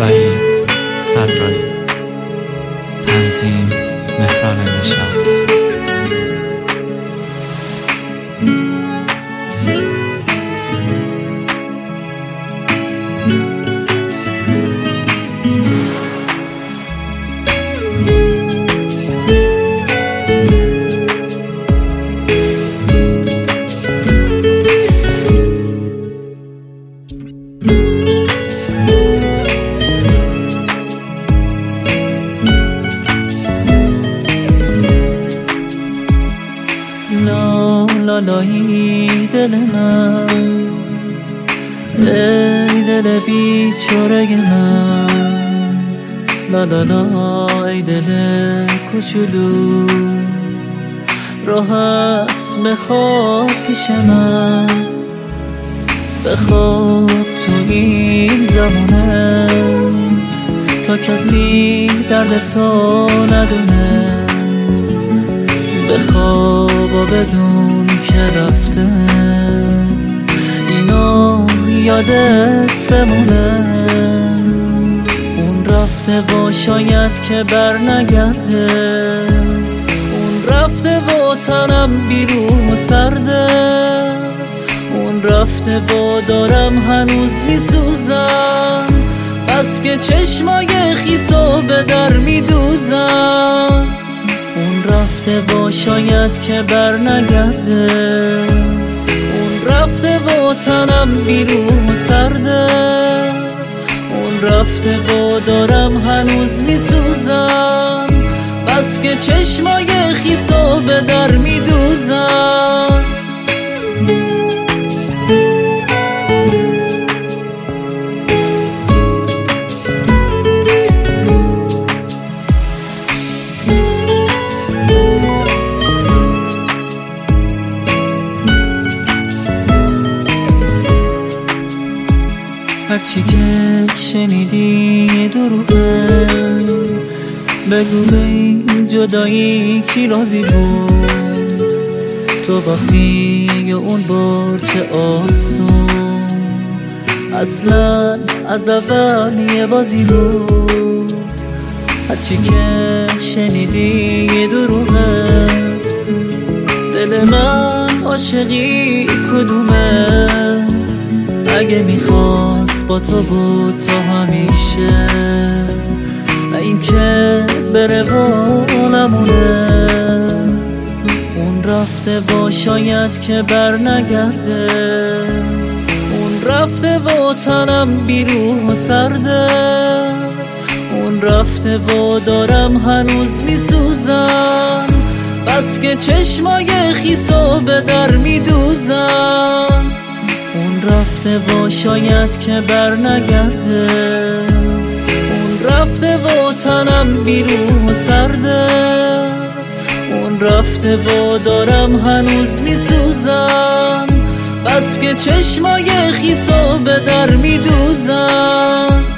وحید صدرایی. تنظیم مهران نشاط. لالایی دل من، ای دل بیچاره من، لالالا ای دل کوچولو، راحت بخواب پیش من، بخواب تو این زمونه تا کسی درد تو ندونه، بخواب و بدون که رفته اینو یادت بمونه، اون رفته و شاید که بر نگرده، اون رفته و تنم بیرون سرده، اون رفته و دارم هنوز میسوزم، بس که چشمای خیسو به در میدوزم، اون رفته و شاید که بر نگرده، اون رفته و تنم بیرون سرده، اون رفته و دارم هنوز میسوزم، بس که چشمای خیسو به در میدوزم. هرچی که شنیدی دروغه، بگو به این جدایی کی راضی بود، تو وقتی یا اون بار چه آسون، اصلا از اول یه بازی بود. هرچی که شنیدی دروغه، دل من عاشقی کدومه، اگه میخواست با تو بود تا همیشه، نه این که بره و نمونه، اون رفته و شاید که بر نگرده، اون رفته و تنم بیرون سرده، اون رفته و دارم هنوز میسوزم، بس که چشمای خیسو به در میدوزم، اون رفته و شاید که بر نگرده، اون رفته و تنم بیرون سرده، اون رفته و دارم هنوز میسوزم، بس که چشمای خیسو به در میدوزم.